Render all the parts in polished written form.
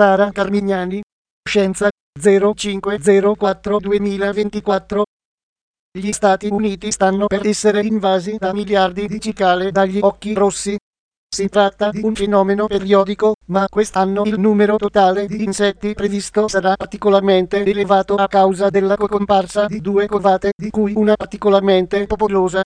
Sara Carmignani. Scienza 0504-2024. Gli Stati Uniti stanno per essere invasi da miliardi di cicale dagli occhi rossi. Si tratta di un fenomeno periodico, ma quest'anno il numero totale di insetti previsto sarà particolarmente elevato a causa della comparsa di due covate, di cui una particolarmente popolosa.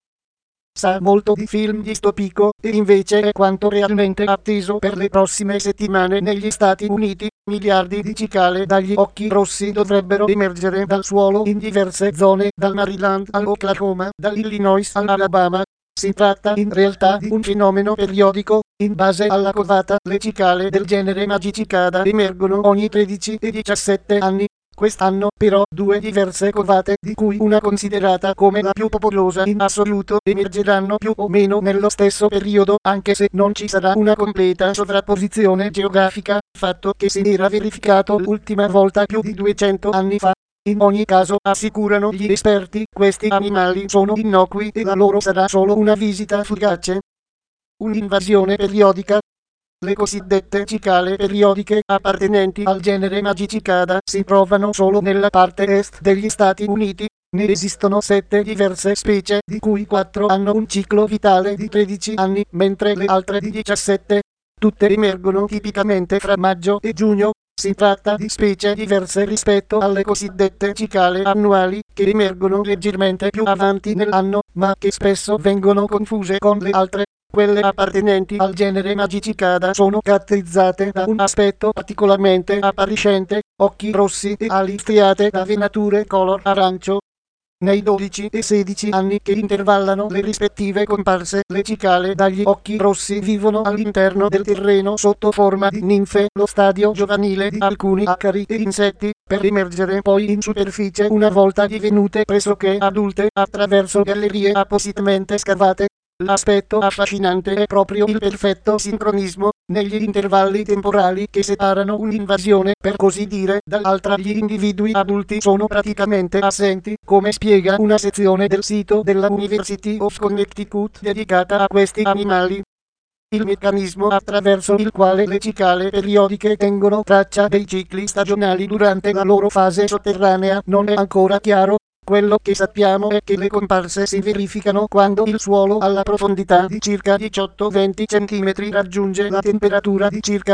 Sa molto di film distopico, e invece è quanto realmente atteso per le prossime settimane negli Stati Uniti. Miliardi di cicale dagli occhi rossi dovrebbero emergere dal suolo in diverse zone, dal Maryland all'Oklahoma, dall'Illinois all'Alabama. Si tratta in realtà di un fenomeno periodico. In base alla covata, le cicale del genere Magicicada emergono ogni 13 e 17 anni. Quest'anno, però, due diverse covate, di cui una considerata come la più popolosa in assoluto, emergeranno più o meno nello stesso periodo, anche se non ci sarà una completa sovrapposizione geografica, fatto che si era verificato l'ultima volta più di 200 anni fa. In ogni caso, assicurano gli esperti, questi animali sono innocui e la loro sarà solo una visita fugace. Un'invasione periodica. Le cosiddette cicale periodiche appartenenti al genere Magicicada si trovano solo nella parte est degli Stati Uniti. Ne esistono 7 diverse specie, di cui 4 hanno un ciclo vitale di 13 anni, mentre le altre di 17. Tutte emergono tipicamente fra maggio e giugno. Si tratta di specie diverse rispetto alle cosiddette cicale annuali, che emergono leggermente più avanti nell'anno, ma che spesso vengono confuse con le altre. Quelle appartenenti al genere Magicicada sono caratterizzate da un aspetto particolarmente appariscente, occhi rossi e ali striate da venature color arancio. Nei 12 e 16 anni che intervallano le rispettive comparse, le cicale dagli occhi rossi vivono all'interno del terreno sotto forma di ninfe, lo stadio giovanile di alcuni acari e insetti, per emergere poi in superficie una volta divenute pressoché adulte attraverso gallerie appositamente scavate. L'aspetto affascinante è proprio il perfetto sincronismo negli intervalli temporali che separano un'invasione, per così dire, dall'altra. Gli individui adulti sono praticamente assenti, come spiega una sezione del sito della University of Connecticut dedicata a questi animali. Il meccanismo attraverso il quale le cicale periodiche tengono traccia dei cicli stagionali durante la loro fase sotterranea non è ancora chiaro. Quello che sappiamo è che le comparse si verificano quando il suolo alla profondità di circa 18-20 cm raggiunge la temperatura di circa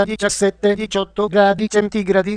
17-18 gradi centigradi.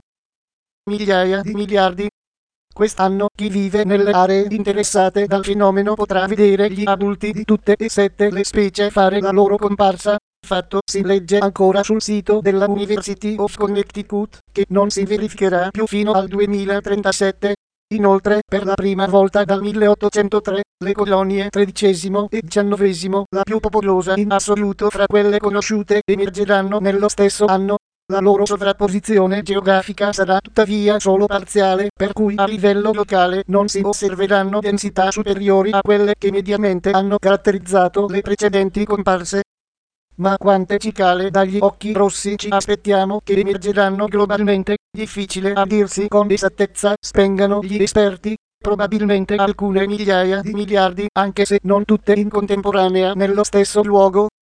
Migliaia di miliardi. Quest'anno chi vive nelle aree interessate dal fenomeno potrà vedere gli adulti di tutte e 7 le specie fare la loro comparsa. Fatto si legge ancora sul sito della University of Connecticut, che non si verificherà più fino al 2037. Inoltre, per la prima volta dal 1803, le colonie XIII e XIX, la più popolosa in assoluto fra quelle conosciute, emergeranno nello stesso anno. La loro sovrapposizione geografica sarà tuttavia solo parziale, per cui a livello locale non si osserveranno densità superiori a quelle che mediamente hanno caratterizzato le precedenti comparse. Ma quante cicale dagli occhi rossi ci aspettiamo che emergeranno globalmente? Difficile a dirsi con esattezza, spengano gli esperti. Probabilmente alcune migliaia di miliardi, anche se non tutte in contemporanea nello stesso luogo.